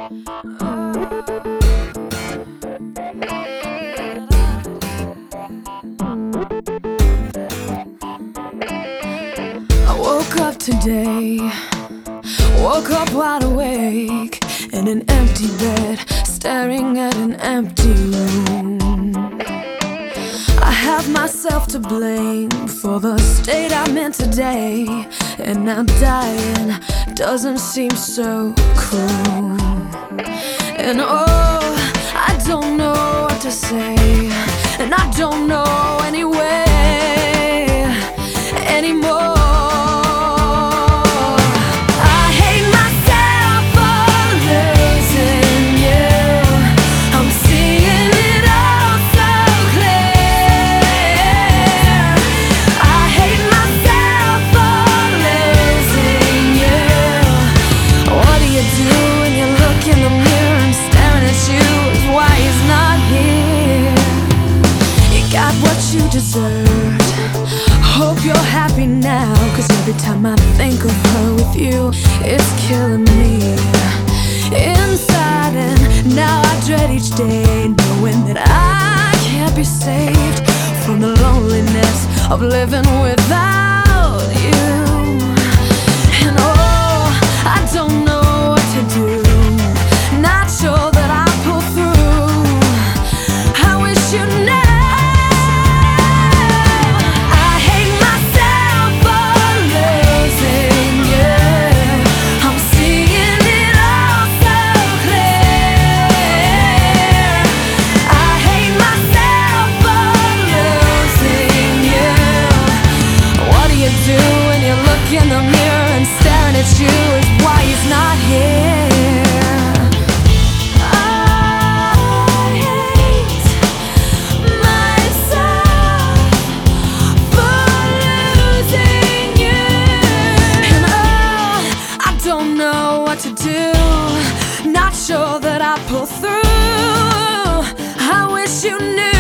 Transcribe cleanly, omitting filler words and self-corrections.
I woke up today, woke up wide awake in an empty bed, staring at an empty room. I have myself to blame for the state I'm in today, and now dying doesn't seem so cruel. And oh, I don't know what to say, and I don't know anyway anymore. You deserved. Hope you're happy now, 'cause every time I think of her with you, it's killing me inside. And now I dread each day, knowing that I can't be saved from the loneliness of living without you. And oh, I don't know what to do, not sure that I'll pull through. I wish you'd never. In the mirror and staring at you is why he's not here. I hate myself for losing you. And oh, I don't know what to do, not sure that I pull through. I wish you knew.